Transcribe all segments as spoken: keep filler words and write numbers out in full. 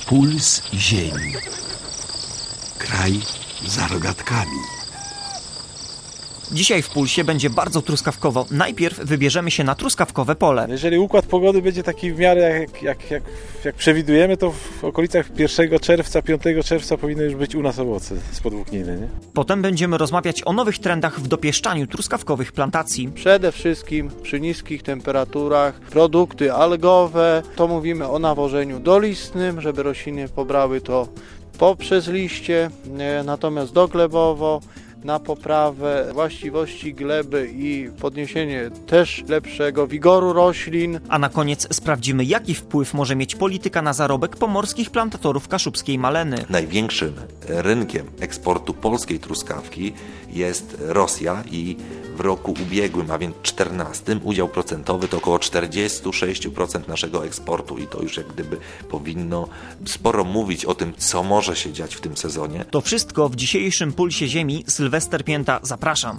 Puls ziemi. Kraj za rogatkami. Dzisiaj w Pulsie będzie bardzo truskawkowo. Najpierw wybierzemy się na truskawkowe pole. Jeżeli układ pogody będzie taki w miarę jak, jak, jak, jak przewidujemy, to w okolicach pierwszego czerwca, piątego czerwca powinny już być u nas owoce z podwłókniny, nie? Potem będziemy rozmawiać o nowych trendach w dopieszczaniu truskawkowych plantacji. Przede wszystkim przy niskich temperaturach produkty algowe, to mówimy o nawożeniu dolistnym, żeby rośliny pobrały to poprzez liście, natomiast doglebowo na poprawę właściwości gleby i podniesienie też lepszego wigoru roślin. A na koniec sprawdzimy, jaki wpływ może mieć polityka na zarobek pomorskich plantatorów kaszubskiej maleny. Największym rynkiem eksportu polskiej truskawki jest Rosja i w roku ubiegłym, a więc czternastym, udział procentowy to około czterdzieści sześć procent naszego eksportu i to już jak gdyby powinno sporo mówić o tym, co może się dziać w tym sezonie. To wszystko w dzisiejszym Pulsie Ziemi. Sylwester Pięta, zapraszam.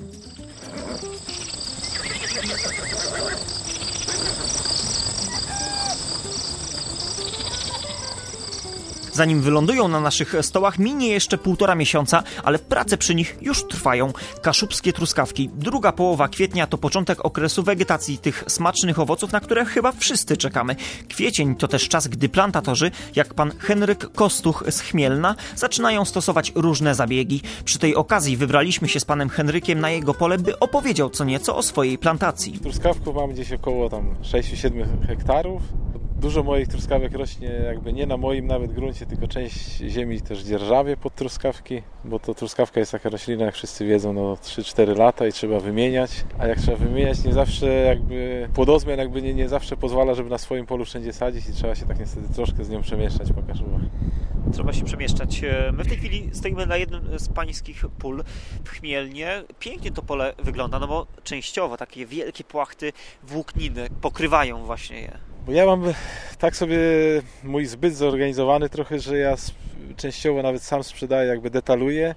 Zanim wylądują na naszych stołach, minie jeszcze półtora miesiąca, ale prace przy nich już trwają. Kaszubskie truskawki. Druga połowa kwietnia to początek okresu wegetacji tych smacznych owoców, na które chyba wszyscy czekamy. Kwiecień to też czas, gdy plantatorzy, jak pan Henryk Kostuch z Chmielna, zaczynają stosować różne zabiegi. Przy tej okazji wybraliśmy się z panem Henrykiem na jego pole, by opowiedział co nieco o swojej plantacji. Truskawków mamy gdzieś około tam sześć siedem hektarów. Dużo moich truskawek rośnie jakby nie na moim nawet gruncie, tylko część ziemi też dzierżawię pod truskawki, bo to truskawka jest taka roślina, jak wszyscy wiedzą, no trzy cztery lata i trzeba wymieniać, a jak trzeba wymieniać, nie zawsze jakby płodozmian jakby nie, nie zawsze pozwala, żeby na swoim polu wszędzie sadzić i trzeba się tak niestety troszkę z nią przemieszczać po Kaszubach. Trzeba się przemieszczać. My w tej chwili stoimy na jednym z pańskich pól w Chmielnie. Pięknie to pole wygląda, no bo częściowo takie wielkie płachty włókniny pokrywają właśnie je. Bo ja mam tak sobie mój zbyt zorganizowany trochę, że ja częściowo nawet sam sprzedaję, jakby detaluję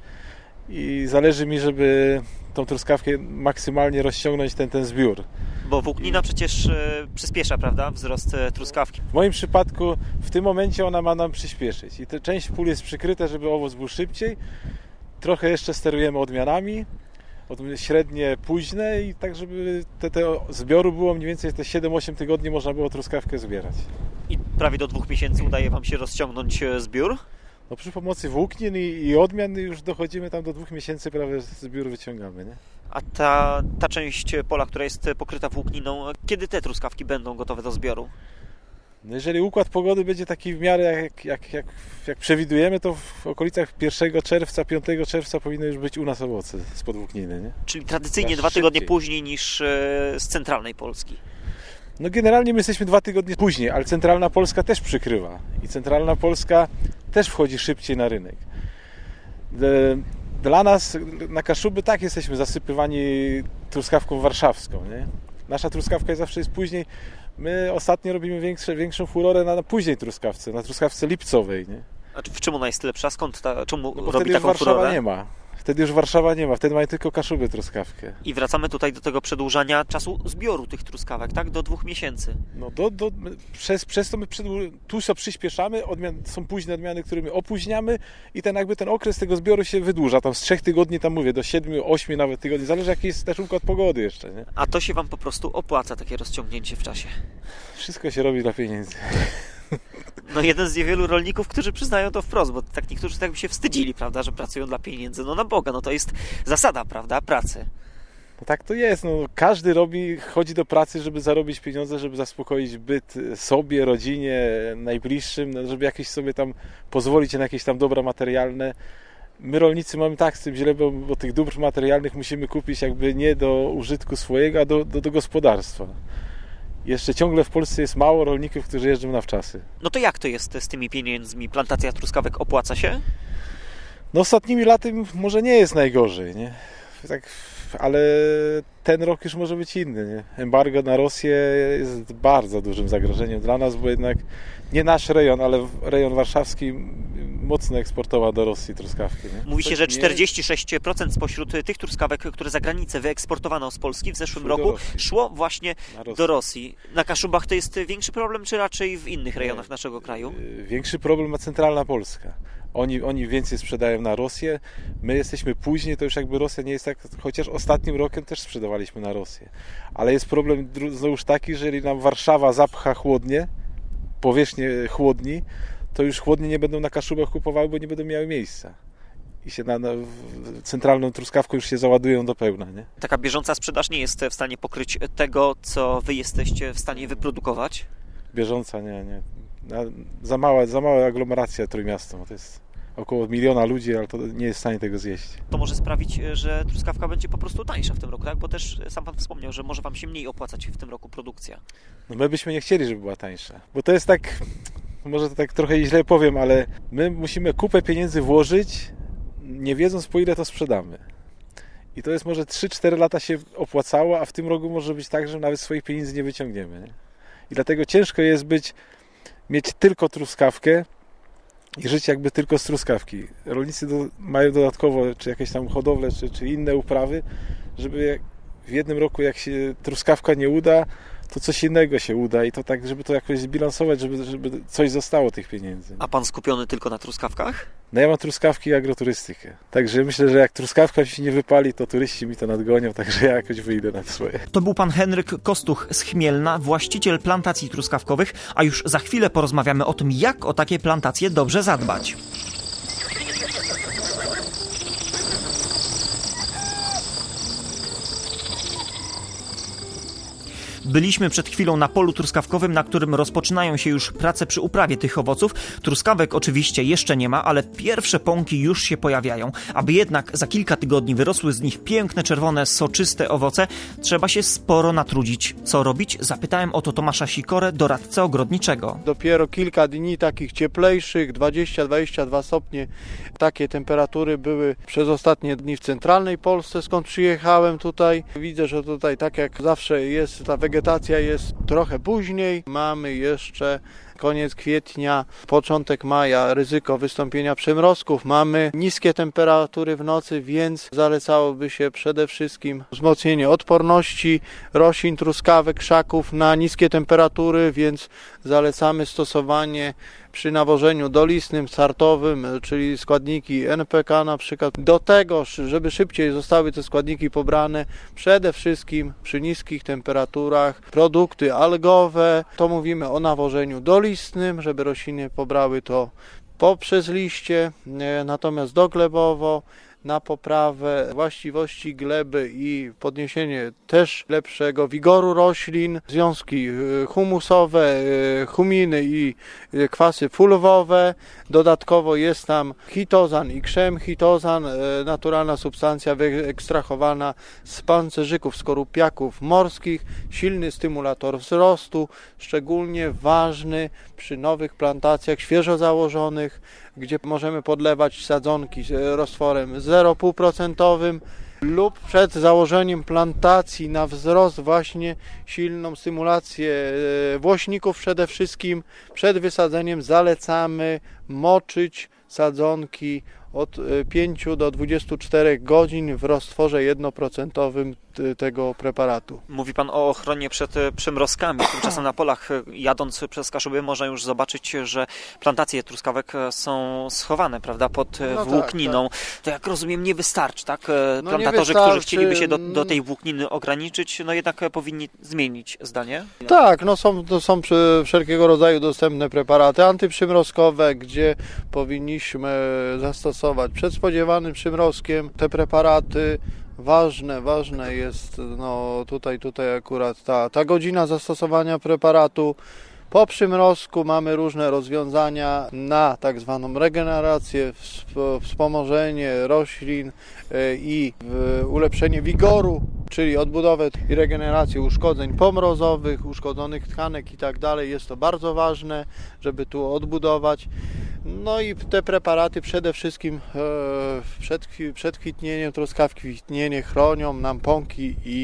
i zależy mi, żeby tą truskawkę maksymalnie rozciągnąć ten, ten zbiór. Bo włóknina przecież e, przyspiesza, prawda, wzrost e, truskawki. W moim przypadku w tym momencie ona ma nam przyspieszyć i te, część pól jest przykryta, żeby owoc był szybciej. Trochę jeszcze sterujemy odmianami. Od średnie, późne i tak, żeby te, te zbioru było mniej więcej te siedem osiem tygodni można było truskawkę zbierać. I prawie do dwóch miesięcy udaje wam się rozciągnąć zbiór? No przy pomocy włóknin i, i odmian już dochodzimy tam do dwóch miesięcy, prawie zbiór wyciągamy, nie? A ta, ta część pola, która jest pokryta włókniną, kiedy te truskawki będą gotowe do zbioru? No jeżeli układ pogody będzie taki w miarę jak, jak, jak, jak przewidujemy, to w okolicach pierwszego czerwca, piątego czerwca powinny już być u nas owoce z podwłókniny, nie? Czyli tradycyjnie tak dwa tygodnie szybciej. później niż z centralnej Polski. No generalnie my jesteśmy dwa tygodnie później, ale centralna Polska też przykrywa i centralna Polska też wchodzi szybciej na rynek. Dla nas na Kaszuby tak jesteśmy zasypywani truskawką warszawską, nie? Nasza truskawka zawsze jest później. My ostatnio robimy większe, większą furorę na, na później truskawce, na truskawce lipcowej, nie? A w czym ona jest lepsza? Skąd ta, czemu no bo robi wtedy już taką Warszawa furorę? nie ma. Wtedy już Warszawa nie ma, wtedy mają tylko Kaszuby truskawkę. I wracamy tutaj do tego przedłużania czasu zbioru tych truskawek, tak? Do dwóch miesięcy. No do, do, przez, przez to my przedłu- tu sobie przyspieszamy, odmian, są późne odmiany, które my opóźniamy i ten jakby ten okres tego zbioru się wydłuża, tam z trzech tygodni, tam mówię, do siedmiu, ośmiu nawet tygodni, zależy jaki jest też układ pogody jeszcze, nie? A to się wam po prostu opłaca, takie rozciągnięcie w czasie. Wszystko się robi dla pieniędzy. No jeden z niewielu rolników, którzy przyznają to wprost, bo tak niektórzy tak by się wstydzili, prawda, że pracują dla pieniędzy. No na Boga, no to jest zasada, prawda, pracy. No tak to jest, no każdy robi, chodzi do pracy, żeby zarobić pieniądze, żeby zaspokoić byt sobie, rodzinie, najbliższym, no, żeby jakieś sobie tam pozwolić na jakieś tam dobra materialne. My rolnicy mamy tak z tym źle, bo, bo tych dóbr materialnych musimy kupić jakby nie do użytku swojego, a do, do, do gospodarstwa. Jeszcze ciągle w Polsce jest mało rolników, którzy jeżdżą na wczasy. No to jak to jest z tymi pieniędzmi? Plantacja truskawek opłaca się? No ostatnimi laty może nie jest najgorzej, nie? Tak, ale ten rok już może być inny, nie? Embargo na Rosję jest bardzo dużym zagrożeniem dla nas, bo jednak nie nasz rejon, ale rejon warszawski mocno eksportował do Rosji truskawki. Nie? Mówi się, że Nie- czterdzieści sześć procent spośród tych truskawek, które za granicę wyeksportowano z Polski w zeszłym Szły do roku, Rosji. szło właśnie Na Rosję. do Rosji. Na Kaszubach to jest większy problem, czy raczej w innych rejonach naszego kraju? Yy, Większy problem ma centralna Polska. Oni, oni więcej sprzedają na Rosję, my jesteśmy później, to już jakby Rosja nie jest tak, chociaż ostatnim rokiem też sprzedawaliśmy na Rosję. Ale jest problem dru- znowuż taki, że jeżeli nam Warszawa zapcha chłodnie, powierzchnię chłodni, to już chłodnie nie będą na Kaszubach kupowały, bo nie będą miały miejsca. I się na, na w- centralną truskawką już się załadują do pełna, nie? Taka bieżąca sprzedaż nie jest w stanie pokryć tego, co wy jesteście w stanie wyprodukować? Bieżąca, nie, nie. Na, za mała, za mała aglomeracja Trójmiasto, to jest około miliona ludzi, ale to nie jest w stanie tego zjeść. To może sprawić, że truskawka będzie po prostu tańsza w tym roku, tak? Bo też sam pan wspomniał, że może wam się mniej opłacać w tym roku produkcja. No my byśmy nie chcieli, żeby była tańsza, bo to jest tak, może to tak trochę źle powiem, ale my musimy kupę pieniędzy włożyć, nie wiedząc, po ile to sprzedamy. I to jest może trzy cztery lata się opłacało, a w tym roku może być tak, że nawet swoich pieniędzy nie wyciągniemy. Nie? I dlatego ciężko jest być, mieć tylko truskawkę i żyć jakby tylko z truskawki. Rolnicy do, mają dodatkowo, czy jakieś tam hodowle, czy, czy inne uprawy, żeby jak, w jednym roku jak się truskawka nie uda, to coś innego się uda i to tak, żeby to jakoś zbilansować, żeby, żeby coś zostało tych pieniędzy. A pan skupiony tylko na truskawkach? No ja mam truskawki i agroturystykę. Także myślę, że jak truskawka mi się nie wypali, to turyści mi to nadgonią, także ja jakoś wyjdę na swoje. To był pan Henryk Kostuch z Chmielna, właściciel plantacji truskawkowych, a już za chwilę porozmawiamy o tym, jak o takie plantacje dobrze zadbać. Byliśmy przed chwilą na polu truskawkowym, na którym rozpoczynają się już prace przy uprawie tych owoców. Truskawek oczywiście jeszcze nie ma, ale pierwsze pąki już się pojawiają. Aby jednak za kilka tygodni wyrosły z nich piękne, czerwone, soczyste owoce, trzeba się sporo natrudzić. Co robić? Zapytałem o to Tomasza Sikorę, doradcę ogrodniczego. Dopiero kilka dni takich cieplejszych, dwadzieścia dwadzieścia dwa stopnie, takie temperatury były przez ostatnie dni w centralnej Polsce, skąd przyjechałem tutaj. Widzę, że tutaj tak jak zawsze jest, ta wegetacja jest trochę później. Mamy jeszcze koniec kwietnia, początek maja, ryzyko wystąpienia przymrozków. Mamy niskie temperatury w nocy, więc zalecałoby się przede wszystkim wzmocnienie odporności roślin, truskawek, krzaków na niskie temperatury, więc zalecamy stosowanie przy nawożeniu dolistnym, startowym, czyli składniki N P K na przykład. Do tego, żeby szybciej zostały te składniki pobrane, przede wszystkim przy niskich temperaturach produkty algowe, to mówimy o nawożeniu dolistnym, żeby rośliny pobrały to poprzez liście, natomiast doglebowo na poprawę właściwości gleby i podniesienie też lepszego wigoru roślin, związki humusowe, huminy i kwasy fulwowe. Dodatkowo jest tam chitozan i krzem. Chitozan, naturalna substancja wyekstrahowana z pancerzyków, skorupiaków morskich, silny stymulator wzrostu, szczególnie ważny przy nowych plantacjach świeżo założonych, gdzie możemy podlewać sadzonki roztworem zero przecinek pięć procent lub przed założeniem plantacji na wzrost właśnie silną stymulację włośników przede wszystkim. Przed wysadzeniem zalecamy moczyć sadzonki od pięciu do dwudziestu czterech godzin w roztworze jednoprocentowym tego preparatu. Mówi pan o ochronie przed przymrozkami. Tymczasem na polach, jadąc przez Kaszuby, można już zobaczyć, że plantacje truskawek są schowane, prawda, pod No włókniną. tak, tak. To jak rozumiem, nie wystarczy, tak? No Plantatorzy, nie wystarczy. którzy chcieliby się do, do tej włókniny ograniczyć, no jednak powinni zmienić zdanie. Tak, no są, to są wszelkiego rodzaju dostępne preparaty antyprzymrozkowe, gdzie powinniśmy zastosować przed spodziewanym przymrozkiem te preparaty. Ważne, ważne jest no tutaj, tutaj akurat ta, ta godzina zastosowania preparatu. Po przymrozku mamy różne rozwiązania na tak zwaną regenerację, wspomożenie roślin i ulepszenie wigoru, czyli odbudowę i regenerację uszkodzeń pomrozowych, uszkodzonych tkanek i tak dalej. Jest to bardzo ważne, żeby tu odbudować. No i te preparaty przede wszystkim przed, przed kwitnieniem truskawki kwitnienie chronią nam pąki i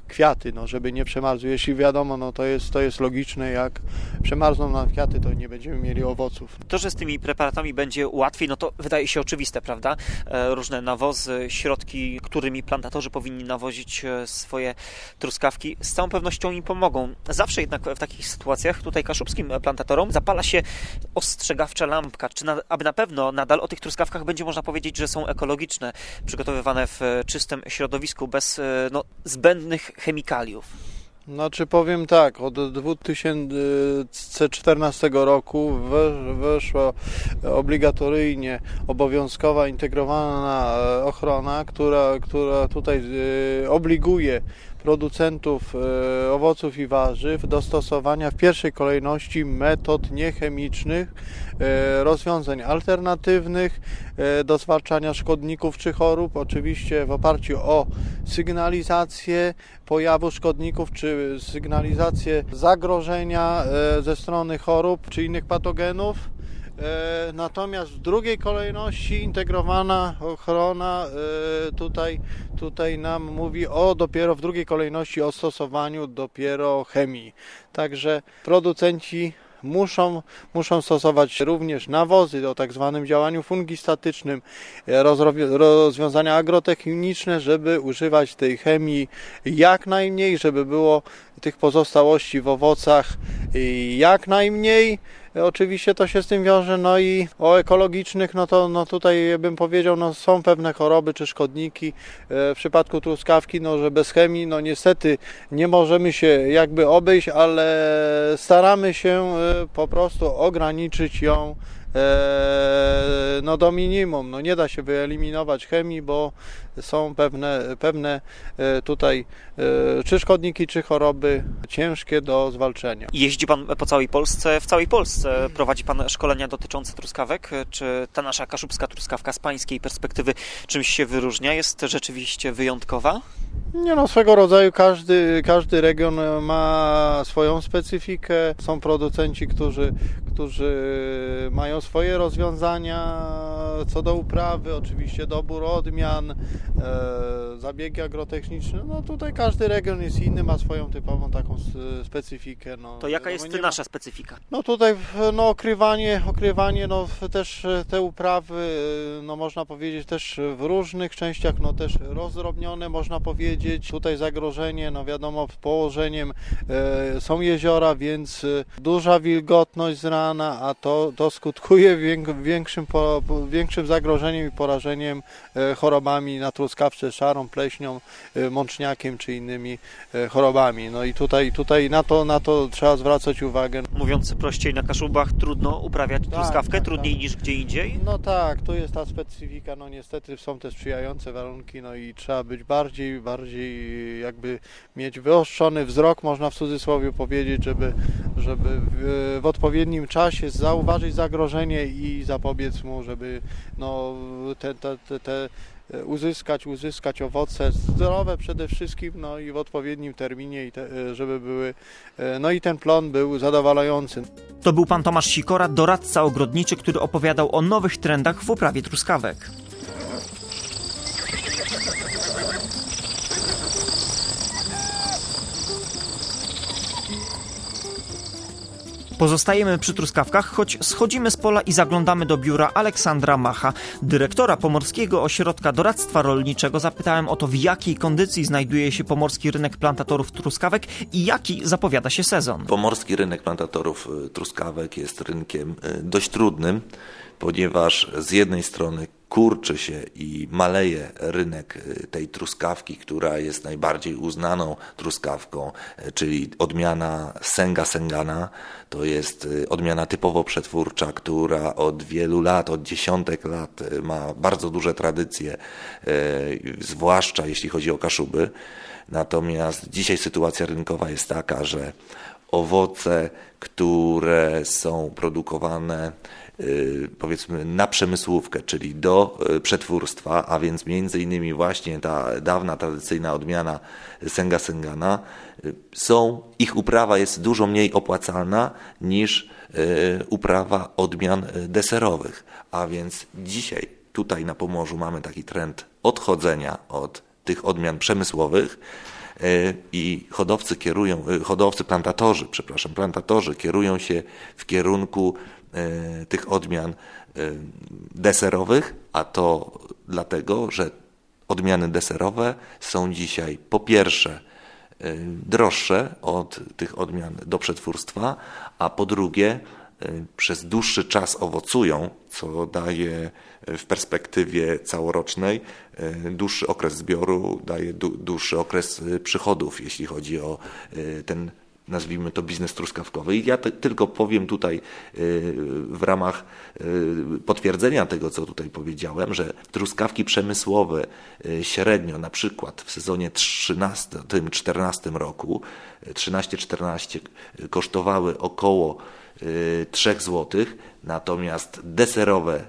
kwiaty, no żeby nie przemarzły. Jeśli wiadomo, no to jest, to jest logiczne, jak przemarzną nam kwiaty, to nie będziemy mieli owoców. To, że z tymi preparatami będzie łatwiej, no to wydaje się oczywiste, prawda? E, różne nawozy, środki, którymi plantatorzy powinni nawozić swoje truskawki, z całą pewnością im pomogą. Zawsze jednak w takich sytuacjach tutaj kaszubskim plantatorom zapala się ostrzegawcza lampka, czy na, aby na pewno nadal o tych truskawkach będzie można powiedzieć, że są ekologiczne, przygotowywane w czystym środowisku, bez no, zbędnych chemikaliów. Znaczy powiem tak, od dwa tysiące czternastego roku weszła obligatoryjnie obowiązkowa integrowana ochrona, która, która tutaj obliguje producentów owoców i warzyw do stosowania w pierwszej kolejności metod niechemicznych, rozwiązań alternatywnych do zwalczania szkodników czy chorób, oczywiście w oparciu o sygnalizację pojawu szkodników czy sygnalizację zagrożenia ze strony chorób czy innych patogenów. Natomiast w drugiej kolejności integrowana ochrona tutaj, tutaj nam mówi o dopiero w drugiej kolejności o stosowaniu dopiero chemii. Także producenci muszą, muszą stosować również nawozy o tak zwanym działaniu fungistatycznym, rozwiązania agrotechniczne, żeby używać tej chemii jak najmniej, żeby było tych pozostałości w owocach jak najmniej. Oczywiście to się z tym wiąże, no i o ekologicznych, no to no tutaj bym powiedział, no są pewne choroby czy szkodniki. W przypadku truskawki, no że bez chemii, no niestety nie możemy się jakby obejść, ale staramy się po prostu ograniczyć ją no do minimum. No nie da się wyeliminować chemii, bo są pewne, pewne tutaj czy szkodniki, czy choroby ciężkie do zwalczenia. Jeździ Pan po całej Polsce, w całej Polsce prowadzi Pan szkolenia dotyczące truskawek. Czy ta nasza kaszubska truskawka z Pańskiej perspektywy czymś się wyróżnia? Jest rzeczywiście wyjątkowa? Nie no, swego rodzaju każdy, każdy region ma swoją specyfikę. Są producenci, którzy, którzy mają swoje rozwiązania co do uprawy, oczywiście dobór odmian, e, zabiegi agrotechniczne. No tutaj każdy region jest inny, ma swoją typową taką specyfikę. No, to jaka jest no, nasza ma... specyfika? No tutaj no, okrywanie, okrywanie, no też te uprawy, no można powiedzieć też w różnych częściach, no też rozdrobnione, można powiedzieć. Tutaj zagrożenie, no wiadomo, położeniem e, są jeziora, więc duża wilgotność z rana, a to, to skutkuje większym, po, większym zagrożeniem i porażeniem e, chorobami na truskawce, szarą pleśnią, e, mączniakiem czy innymi e, chorobami. No i tutaj, tutaj na to, na to trzeba zwracać uwagę. Mówiąc prościej, na Kaszubach trudno uprawiać tak, truskawkę, tak, trudniej tak. niż gdzie indziej? No tak, tu jest ta specyfika, no niestety są te sprzyjające warunki, no i trzeba być bardziej, bardziej jakby mieć wyostrzony wzrok, można w cudzysłowie powiedzieć, żeby, żeby w, w odpowiednim czasie zauważyć zagrożenie i zapobiec mu, żeby no, te, te, te, te uzyskać, uzyskać owoce zdrowe przede wszystkim, no i w odpowiednim terminie, i te, żeby były, no i ten plon był zadowalający. To był pan Tomasz Sikora, doradca ogrodniczy, który opowiadał o nowych trendach w uprawie truskawek. Pozostajemy przy truskawkach, choć schodzimy z pola i zaglądamy do biura Aleksandra Macha, dyrektora Pomorskiego Ośrodka Doradztwa Rolniczego. Zapytałem o to, w jakiej kondycji znajduje się pomorski rynek plantatorów truskawek i jaki zapowiada się sezon. Pomorski rynek plantatorów truskawek jest rynkiem dość trudnym, ponieważ z jednej strony kurczy się i maleje rynek tej truskawki, która jest najbardziej uznaną truskawką, czyli odmiana Senga Sengana. To jest odmiana typowo przetwórcza, która od wielu lat, od dziesiątek lat ma bardzo duże tradycje, zwłaszcza jeśli chodzi o Kaszuby. Natomiast dzisiaj sytuacja rynkowa jest taka, że owoce, które są produkowane powiedzmy na przemysłówkę, czyli do przetwórstwa, a więc między innymi właśnie ta dawna, tradycyjna odmiana Senga Sengana, są, ich uprawa jest dużo mniej opłacalna niż uprawa odmian deserowych. A więc dzisiaj tutaj na Pomorzu mamy taki trend odchodzenia od tych odmian przemysłowych i hodowcy kierują, hodowcy, plantatorzy, przepraszam, plantatorzy kierują się w kierunku tych odmian deserowych, a to dlatego, że odmiany deserowe są dzisiaj po pierwsze droższe od tych odmian do przetwórstwa, a po drugie przez dłuższy czas owocują, co daje w perspektywie całorocznej dłuższy okres zbioru, daje dłuższy okres przychodów, jeśli chodzi o ten, nazwijmy to, biznes truskawkowy. I ja te, tylko powiem tutaj w ramach potwierdzenia tego, co tutaj powiedziałem, że truskawki przemysłowe średnio na przykład w sezonie trzynastym czternastym roku, trzynaście czternaście, kosztowały około trzy złote, natomiast deserowe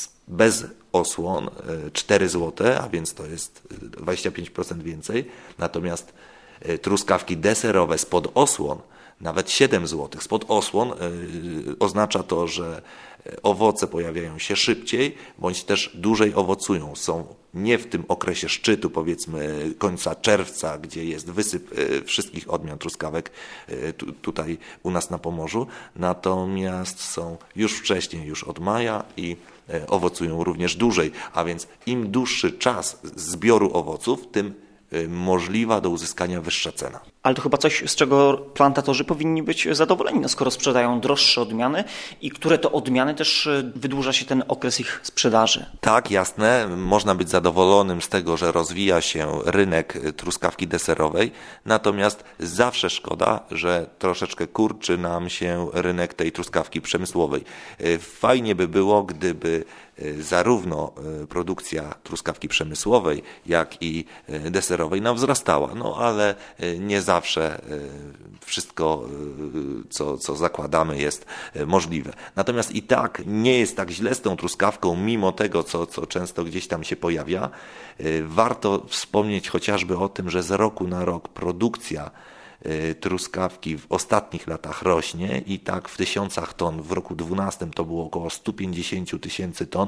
bez osłon cztery złote, a więc to jest dwadzieścia pięć procent więcej, natomiast truskawki deserowe spod osłon nawet siedem złotych. Spod osłon oznacza to, że owoce pojawiają się szybciej, bądź też dłużej owocują. Są nie w tym okresie szczytu, powiedzmy końca czerwca, gdzie jest wysyp wszystkich odmian truskawek tutaj u nas na Pomorzu, natomiast są już wcześniej, już od maja i owocują również dłużej, a więc im dłuższy czas zbioru owoców, tym możliwa do uzyskania wyższa cena. Ale to chyba coś, z czego plantatorzy powinni być zadowoleni, no skoro sprzedają droższe odmiany i które to odmiany też wydłuża się ten okres ich sprzedaży. Tak, jasne. Można być zadowolonym z tego, że rozwija się rynek truskawki deserowej, natomiast zawsze szkoda, że troszeczkę kurczy nam się rynek tej truskawki przemysłowej. Fajnie by było, gdyby zarówno produkcja truskawki przemysłowej, jak i deserowej nam wzrastała, no ale nie zawsze wszystko, co, co zakładamy, jest możliwe. Natomiast i tak nie jest tak źle z tą truskawką, mimo tego, co, co często gdzieś tam się pojawia. Warto wspomnieć chociażby o tym, że z roku na rok produkcja truskawki w ostatnich latach rośnie i tak w tysiącach ton. W roku dwunastym to było około sto pięćdziesiąt tysięcy ton,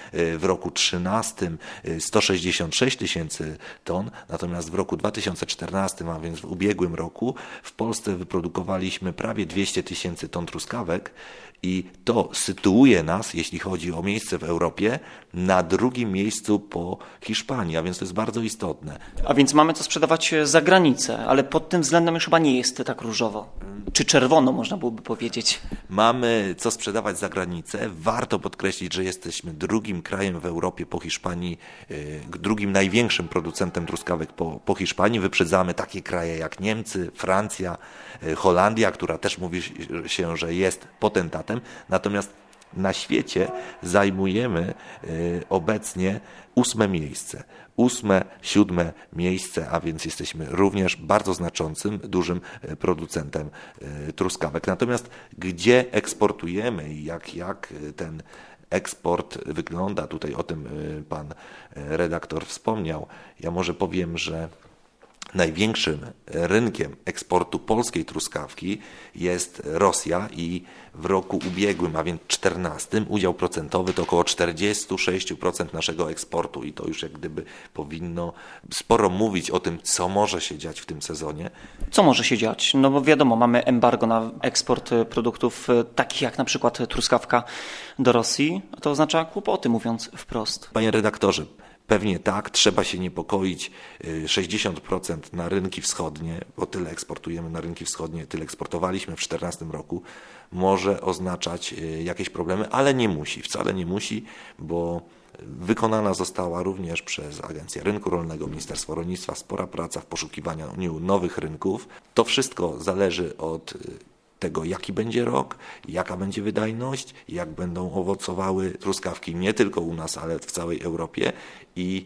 w roku trzynastym sto sześćdziesiąt sześć tysięcy ton, natomiast w roku dwa tysiące czternastym, a więc w ubiegłym roku, w Polsce wyprodukowaliśmy prawie dwieście tysięcy ton truskawek i to sytuuje nas, jeśli chodzi o miejsce w Europie, na drugim miejscu po Hiszpanii, a więc to jest bardzo istotne. A więc mamy to sprzedawać za granicę, ale pod tym względem już chyba nie jest tak różowo. Czy czerwono, można byłoby powiedzieć. Mamy co sprzedawać za granicę. Warto podkreślić, że jesteśmy drugim krajem w Europie po Hiszpanii, drugim największym producentem truskawek po, po Hiszpanii. Wyprzedzamy takie kraje jak Niemcy, Francja, Holandia, która też mówi się, że jest potentatem. Natomiast na świecie zajmujemy obecnie ósme miejsce. Ósme, siódme miejsce, a więc jesteśmy również bardzo znaczącym, dużym producentem truskawek. Natomiast gdzie eksportujemy i jak, jak ten eksport wygląda, tutaj o tym pan redaktor wspomniał. Ja może powiem, że największym rynkiem eksportu polskiej truskawki jest Rosja i w roku ubiegłym, a więc czternastym, udział procentowy to około czterdzieści sześć procent naszego eksportu i to już jak gdyby powinno sporo mówić o tym, co może się dziać w tym sezonie. Co może się dziać? No bo wiadomo, mamy embargo na eksport produktów takich jak na przykład truskawka do Rosji, a to oznacza kłopoty, mówiąc wprost. Panie redaktorze, pewnie tak, trzeba się niepokoić. sześćdziesiąt procent na rynki wschodnie, bo tyle eksportujemy na rynki wschodnie, tyle eksportowaliśmy w dwa tysiące czternastym roku, może oznaczać jakieś problemy, ale nie musi, wcale nie musi, bo wykonana została również przez Agencję Rynku Rolnego, Ministerstwo Rolnictwa spora praca w poszukiwaniu nowych rynków. To wszystko zależy od tego, jaki będzie rok, jaka będzie wydajność, jak będą owocowały truskawki nie tylko u nas, ale w całej Europie i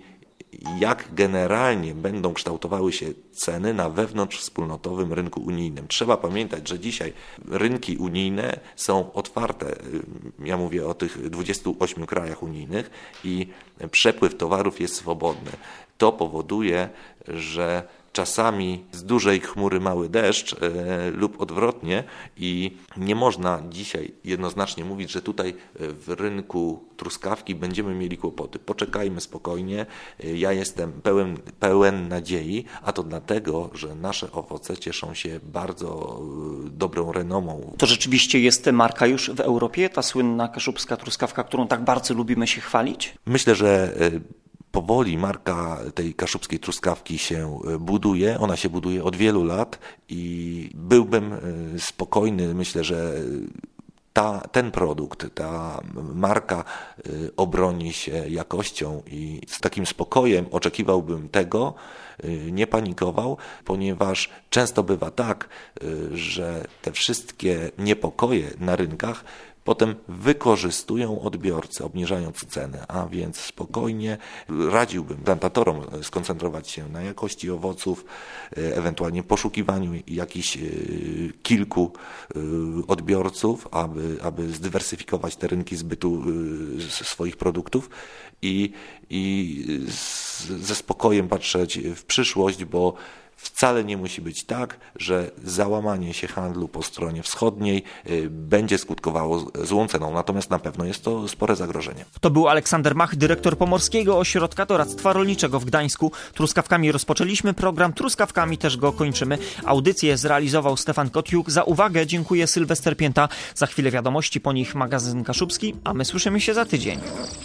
jak generalnie będą kształtowały się ceny na wewnątrzwspólnotowym rynku unijnym. Trzeba pamiętać, że dzisiaj rynki unijne są otwarte. Ja mówię o tych dwudziestu ośmiu krajach unijnych i przepływ towarów jest swobodny. To powoduje, że czasami z dużej chmury mały deszcz e, lub odwrotnie i nie można dzisiaj jednoznacznie mówić, że tutaj w rynku truskawki będziemy mieli kłopoty. Poczekajmy spokojnie, ja jestem pełen, pełen nadziei, a to dlatego, że nasze owoce cieszą się bardzo dobrą renomą. To rzeczywiście jest marka już w Europie, ta słynna kaszubska truskawka, którą tak bardzo lubimy się chwalić? Myślę, że powoli marka tej kaszubskiej truskawki się buduje. Ona się buduje od wielu lat i byłbym spokojny. Myślę, że ta, ten produkt, ta marka obroni się jakością i z takim spokojem oczekiwałbym tego, nie panikował, ponieważ często bywa tak, że te wszystkie niepokoje na rynkach potem wykorzystują odbiorcy, obniżając cenę, a więc spokojnie radziłbym plantatorom skoncentrować się na jakości owoców, ewentualnie poszukiwaniu jakichś kilku odbiorców, aby, aby zdywersyfikować te rynki zbytu swoich produktów i, i ze spokojem patrzeć w przyszłość, bo wcale nie musi być tak, że załamanie się handlu po stronie wschodniej będzie skutkowało złą ceną, natomiast na pewno jest to spore zagrożenie. To był Aleksander Mach, dyrektor Pomorskiego Ośrodka Doradztwa Rolniczego w Gdańsku. Truskawkami rozpoczęliśmy program, truskawkami też go kończymy. Audycję zrealizował Stefan Kotiuk. Za uwagę dziękuję Sylwester Pięta. Za chwilę wiadomości, po nich magazyn kaszubski, a my słyszymy się za tydzień.